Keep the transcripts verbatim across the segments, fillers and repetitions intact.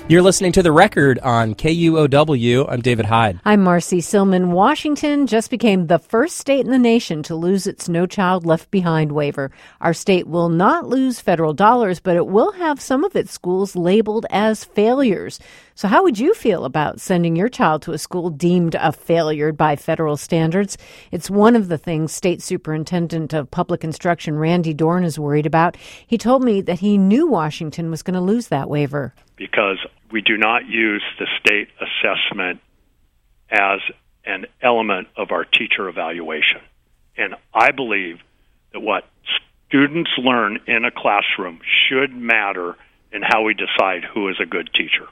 You're listening to The Record on K U O W. I'm David Hyde. I'm Marcy Silman. Washington just became the first state in the nation to lose its No Child Left Behind waiver. Our state will not lose federal dollars, but it will have some of its schools labeled as failures. So how would you feel about sending your child to a school deemed a failure by federal standards? It's one of the things State Superintendent of Public Instruction Randy Dorn is worried about. He told me that he knew Washington was going to lose that waiver. Because we do not use the state assessment as an element of our teacher evaluation. And I believe that what students learn in a classroom should matter in how we decide who is a good teacher.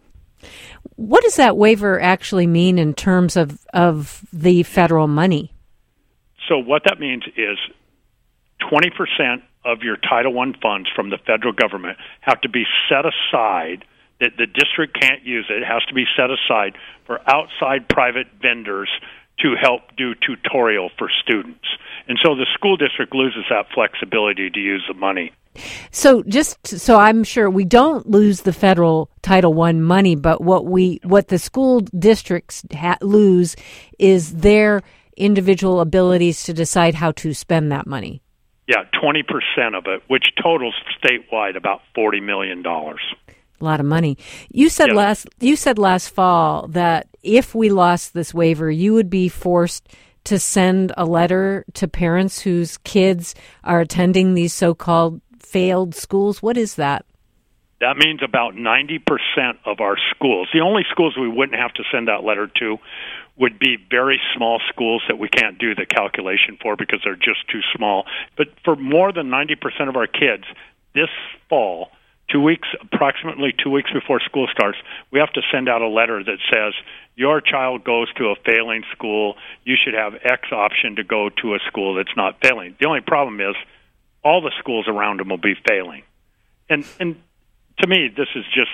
What does that waiver actually mean in terms of, of the federal money? So what that means is twenty percent of your Title one funds from the federal government have to be set aside, that the district can't use it. It has to be set aside for outside private vendors to help do tutorial for students. And so the school district loses that flexibility to use the money. So just so I'm sure we don't lose the federal Title one money, but what we what the school districts ha- lose is their individual abilities to decide how to spend that money. Yeah, twenty percent of it, which totals statewide about forty million dollars. A lot of money. You said yeah. last you said last fall that if we lost this waiver, you would be forced to send a letter to parents whose kids are attending these so-called failed schools. What is that? That means about ninety percent of our schools. The only schools we wouldn't have to send that letter to would be very small schools that we can't do the calculation for because they're just too small. But for more than ninety percent of our kids, this fall, two weeks, approximately two weeks before school starts, we have to send out a letter that says, your child goes to a failing school, you should have X option to go to a school that's not failing. The only problem is all the schools around them will be failing. And and to me, this is just,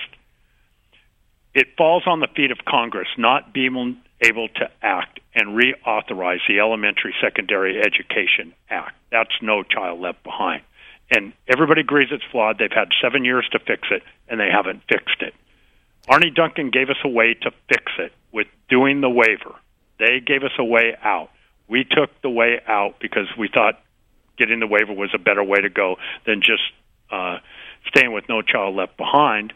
it falls on the feet of Congress not being able to act and reauthorize the Elementary Secondary Education Act. That's No Child Left Behind. And everybody agrees it's flawed. They've had seven years to fix it, and they haven't fixed it. Arne Duncan gave us a way to fix it with doing the waiver. They gave us a way out. We took the way out because we thought getting the waiver was a better way to go than just uh, staying with No Child Left Behind.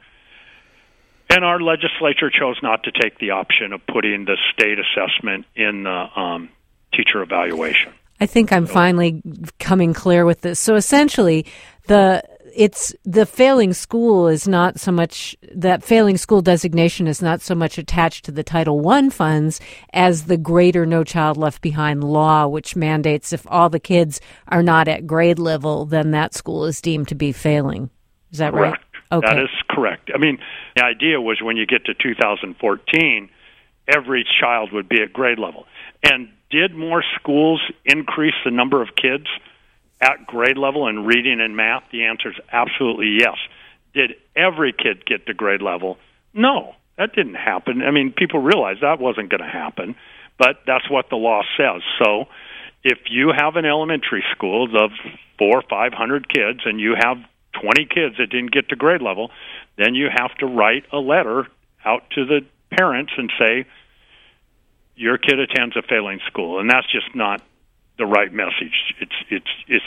And our legislature chose not to take the option of putting the state assessment in the um, teacher evaluation. I think I'm so, finally coming clear with this. So essentially, the it's the failing school is not so much, that failing school designation is not so much attached to the Title one funds as the greater No Child Left Behind law, which mandates if all the kids are not at grade level, then that school is deemed to be failing. Is that correct. right? Okay. That is correct. I mean, the idea was when you get to two thousand fourteen, every child would be at grade level. And did more schools increase the number of kids at grade level in reading and math? The answer is absolutely yes. Did every kid get to grade level? No, that didn't happen. I mean, people realize that wasn't going to happen, but that's what the law says. So if you have an elementary school of four or five hundred kids and you have twenty kids that didn't get to grade level, then you have to write a letter out to the parents and say, your kid attends a failing school, and that's just not the right message. It's it's it's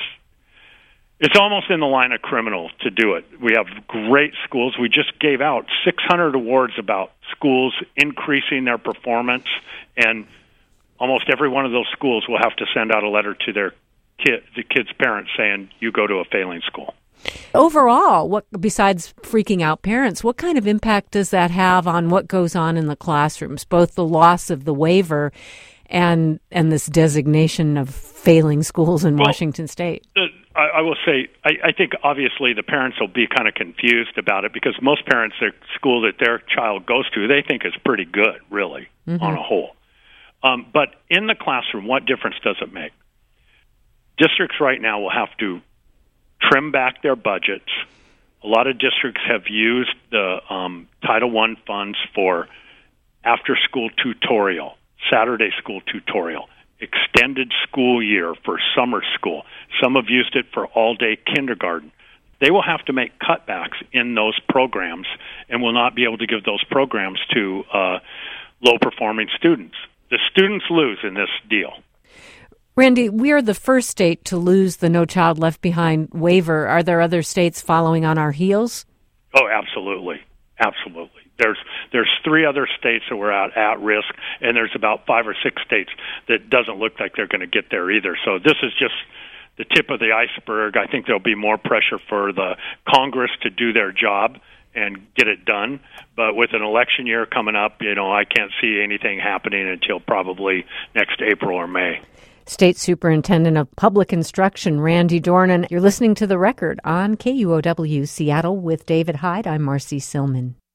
it's almost in the line of criminal to do it. We have great schools. We just gave out six hundred awards about schools increasing their performance, and almost every one of those schools will have to send out a letter to their kid, the kid's parents, saying you go to a failing school. Overall, what besides freaking out parents, what kind of impact does that have on what goes on in the classrooms, both the loss of the waiver and and this designation of failing schools in well, Washington State? Uh, I, I will say, I, I think obviously the parents will be kind of confused about it because most parents, the school that their child goes to, they think is pretty good, really, mm-hmm. on a whole. Um, but in the classroom, what difference does it make? Districts right now will have to trim back their budgets. A lot of districts have used the um, Title one funds for after-school tutorial, Saturday school tutorial, extended school year for summer school. Some have used it for all-day kindergarten. they will have to make cutbacks in those programs and will not be able to give those programs to uh, low-performing students. The students lose in this deal. Randy, we are the first state to lose the No Child Left Behind waiver. Are there other states following on our heels? Oh, absolutely. Absolutely. There's there's three other states that were at, at risk, and there's about five or six states that doesn't look like they're going to get there either. So this is just the tip of the iceberg. I think there'll be more pressure for the Congress to do their job and get it done. But with an election year coming up, you know, I can't see anything happening until probably next April or May. State Superintendent of Public Instruction, Randy Dornan. You're listening to The Record on K U O W Seattle with David Hyde. I'm Marcy Silman.